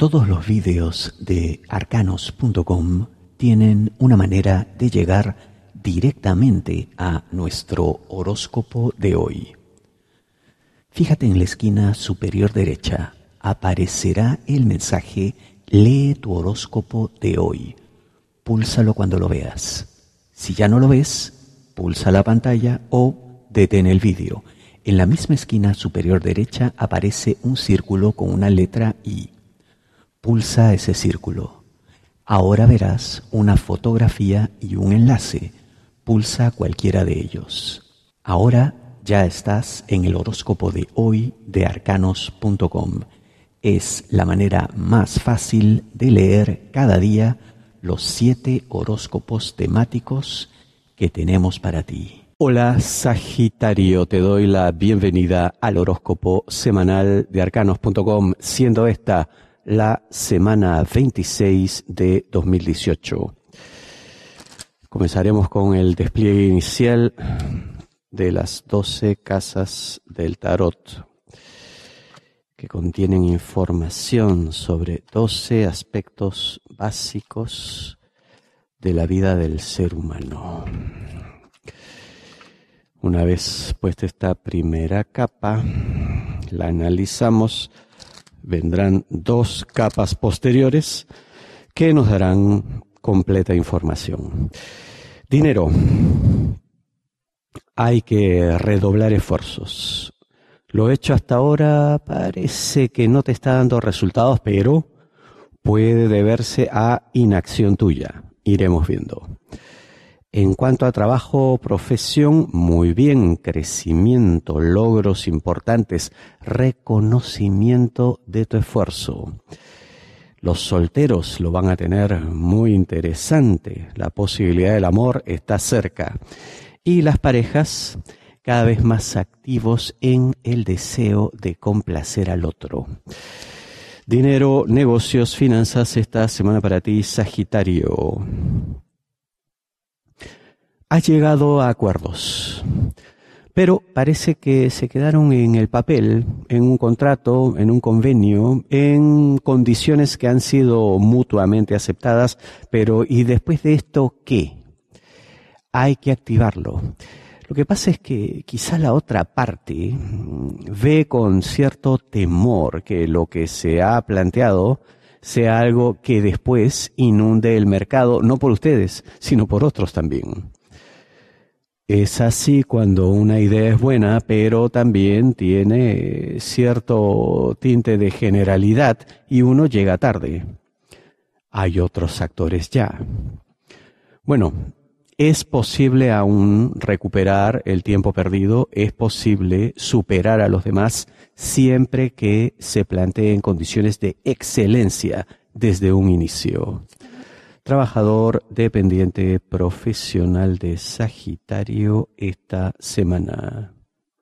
Todos los vídeos de arcanos.com tienen una manera de llegar directamente a nuestro horóscopo de hoy. Fíjate en la esquina superior derecha, aparecerá el mensaje "Lee tu horóscopo de hoy". Púlsalo cuando lo veas. Si ya no lo ves, pulsa la pantalla o detén el vídeo. En la misma esquina superior derecha aparece un círculo con una letra I. Pulsa ese círculo. Ahora verás una fotografía y un enlace. Pulsa cualquiera de ellos. Ahora ya estás en el horóscopo de hoy de arcanos.com. Es la manera más fácil de leer cada día los 7 horóscopos temáticos que tenemos para ti. Hola Sagitario, te doy la bienvenida al horóscopo semanal de arcanos.com, siendo esta la semana 26 de 2018. Comenzaremos con el despliegue inicial de las 12 casas del tarot, que contienen información sobre 12 aspectos básicos de la vida del ser humano. Una vez puesta esta primera capa, la analizamos. Vendrán 2 capas posteriores que nos darán completa información. Dinero. Hay que redoblar esfuerzos. Lo hecho hasta ahora parece que no te está dando resultados, pero puede deberse a inacción tuya. Iremos viendo. En cuanto a trabajo, profesión, muy bien, crecimiento, logros importantes, reconocimiento de tu esfuerzo. Los solteros lo van a tener muy interesante, la posibilidad del amor está cerca. Y las parejas, cada vez más activos en el deseo de complacer al otro. Dinero, negocios, finanzas, esta semana para ti, Sagitario. Has llegado a acuerdos, pero parece que se quedaron en el papel, en un contrato, en un convenio, en condiciones que han sido mutuamente aceptadas, pero ¿y después de esto qué? Hay que activarlo. Lo que pasa es que quizá la otra parte ve con cierto temor que lo que se ha planteado sea algo que después inunde el mercado, no por ustedes, sino por otros también. Es así cuando una idea es buena, pero también tiene cierto tinte de generalidad y uno llega tarde. Hay otros actores ya. Bueno, es posible aún recuperar el tiempo perdido, es posible superar a los demás siempre que se planteen condiciones de excelencia desde un inicio. Trabajador dependiente profesional de Sagitario esta semana.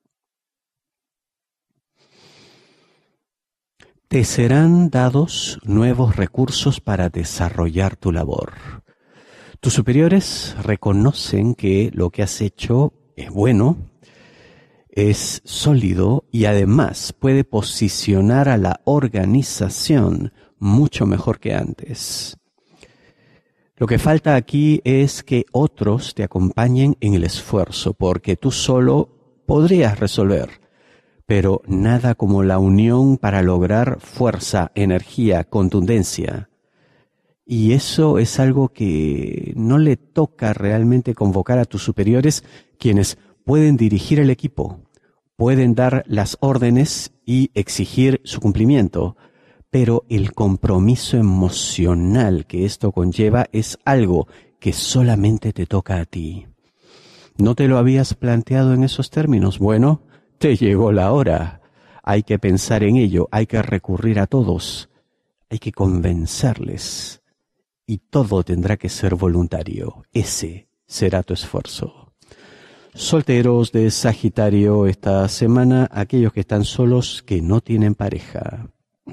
Te serán dados nuevos recursos para desarrollar tu labor. Tus superiores reconocen que lo que has hecho es bueno, es sólido y además puede posicionar a la organización mucho mejor que antes. Lo que falta aquí es que otros te acompañen en el esfuerzo, porque tú solo podrías resolver, pero nada como la unión para lograr fuerza, energía, contundencia. Y eso es algo que no le toca realmente convocar a tus superiores, quienes pueden dirigir el equipo, pueden dar las órdenes y exigir su cumplimiento. Pero el compromiso emocional que esto conlleva es algo que solamente te toca a ti. ¿No te lo habías planteado en esos términos? Bueno, te llegó la hora. Hay que pensar en ello, hay que recurrir a todos, hay que convencerles. Y todo tendrá que ser voluntario. Ese será tu esfuerzo. Solteros de Sagitario esta semana, aquellos que están solos, que no tienen pareja.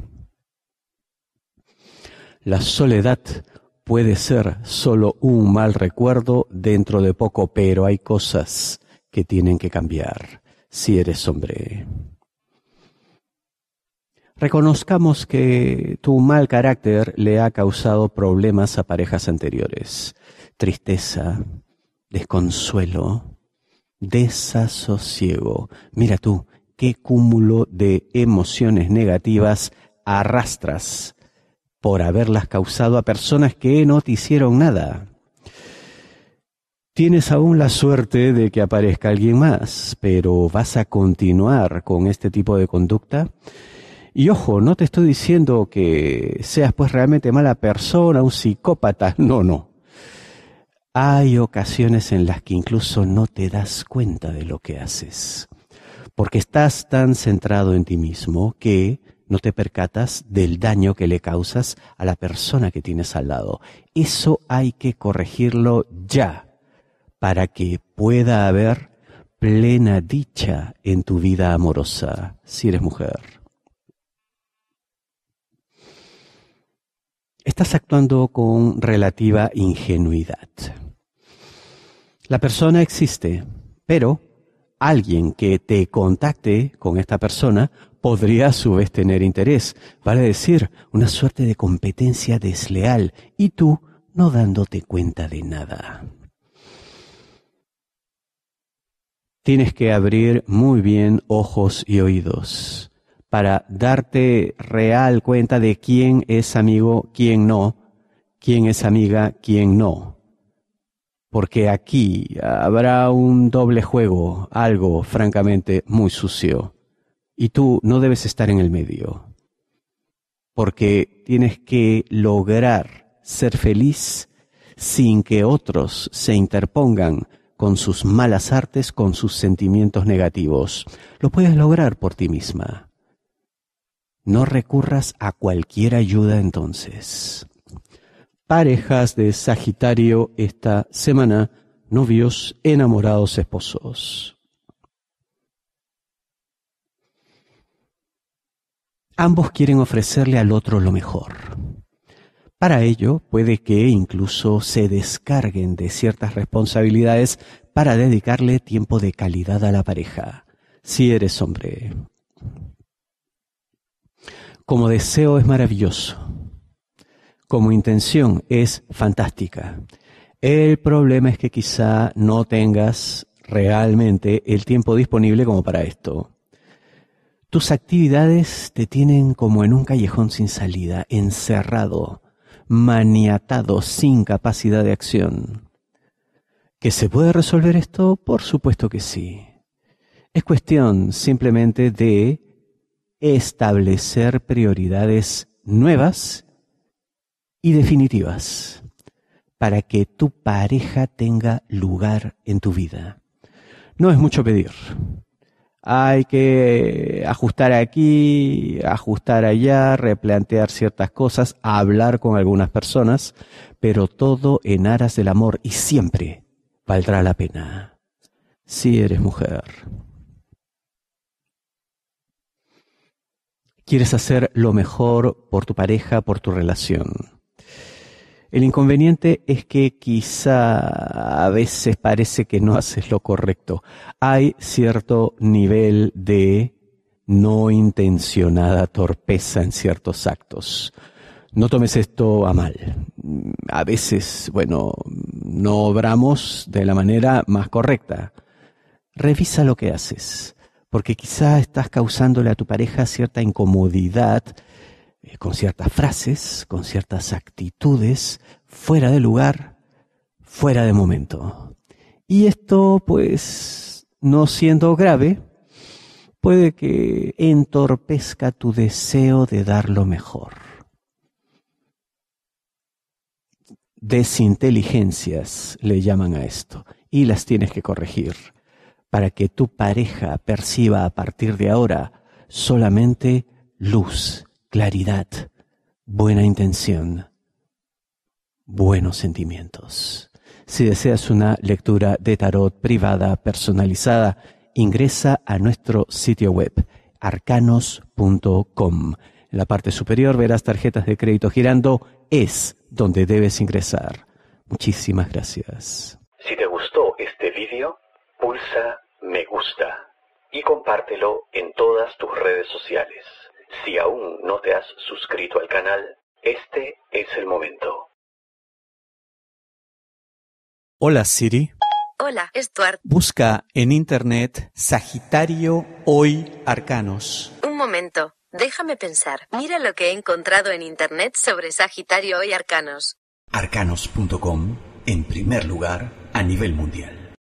La soledad puede ser solo un mal recuerdo dentro de poco, pero hay cosas que tienen que cambiar si eres hombre. Reconozcamos que tu mal carácter le ha causado problemas a parejas anteriores. Tristeza, desconsuelo, desasosiego. Mira tú, qué cúmulo de emociones negativas arrastras por haberlas causado a personas que no te hicieron nada. Tienes aún la suerte de que aparezca alguien más, pero ¿vas a continuar con este tipo de conducta? Y ojo, no te estoy diciendo que seas pues realmente mala persona, un psicópata, no. Hay ocasiones en las que incluso no te das cuenta de lo que haces, porque estás tan centrado en ti mismo que no te percatas del daño que le causas a la persona que tienes al lado. Eso hay que corregirlo ya, para que pueda haber plena dicha en tu vida amorosa, si eres mujer. Estás actuando con relativa ingenuidad. La persona existe, pero alguien que te contacte con esta persona podría a su vez tener interés, vale decir, una suerte de competencia desleal, y tú no dándote cuenta de nada. Tienes que abrir muy bien ojos y oídos para darte real cuenta de quién es amigo, quién no, quién es amiga, quién no. Porque aquí habrá un doble juego, algo francamente muy sucio. Y tú no debes estar en el medio. Porque tienes que lograr ser feliz sin que otros se interpongan con sus malas artes, con sus sentimientos negativos. Lo puedes lograr por ti misma. No recurras a cualquier ayuda entonces. Parejas de Sagitario esta semana, novios, enamorados, esposos. Ambos quieren ofrecerle al otro lo mejor. Para ello, puede que incluso se descarguen de ciertas responsabilidades para dedicarle tiempo de calidad a la pareja, si eres hombre. Como deseo es maravilloso. Como intención es fantástica. El problema es que quizá no tengas realmente el tiempo disponible como para esto. Tus actividades te tienen como en un callejón sin salida, encerrado, maniatado, sin capacidad de acción. ¿Que se puede resolver esto? Por supuesto que sí. Es cuestión simplemente de establecer prioridades nuevas y definitivas para que tu pareja tenga lugar en tu vida. No es mucho pedir. Hay que ajustar aquí, ajustar allá, replantear ciertas cosas, hablar con algunas personas, pero todo en aras del amor y siempre valdrá la pena, si eres mujer. Quieres hacer lo mejor por tu pareja, por tu relación. El inconveniente es que quizá a veces parece que no haces lo correcto. Hay cierto nivel de no intencionada torpeza en ciertos actos. No tomes esto a mal. A veces, no obramos de la manera más correcta. Revisa lo que haces, porque quizá estás causándole a tu pareja cierta incomodidad con ciertas frases, con ciertas actitudes, fuera de lugar, fuera de momento. Y esto, no siendo grave, puede que entorpezca tu deseo de dar lo mejor. Desinteligencias le llaman a esto, y las tienes que corregir para que tu pareja perciba a partir de ahora solamente luz, claridad, buena intención, buenos sentimientos. Si deseas una lectura de tarot privada personalizada, ingresa a nuestro sitio web arcanos.com. En la parte superior verás tarjetas de crédito girando. Es donde debes ingresar. Muchísimas gracias. Si te gustó este vídeo, pulsa me gusta y compártelo en todas tus redes sociales. Si aún no te has suscrito al canal, este es el momento. Hola Siri, Hola, Stuart. busca en internet Sagitario Hoy Arcanos. Un momento, déjame pensar. Mira lo que he encontrado en internet sobre Sagitario y Arcanos. Arcanos.com, en primer lugar a nivel mundial.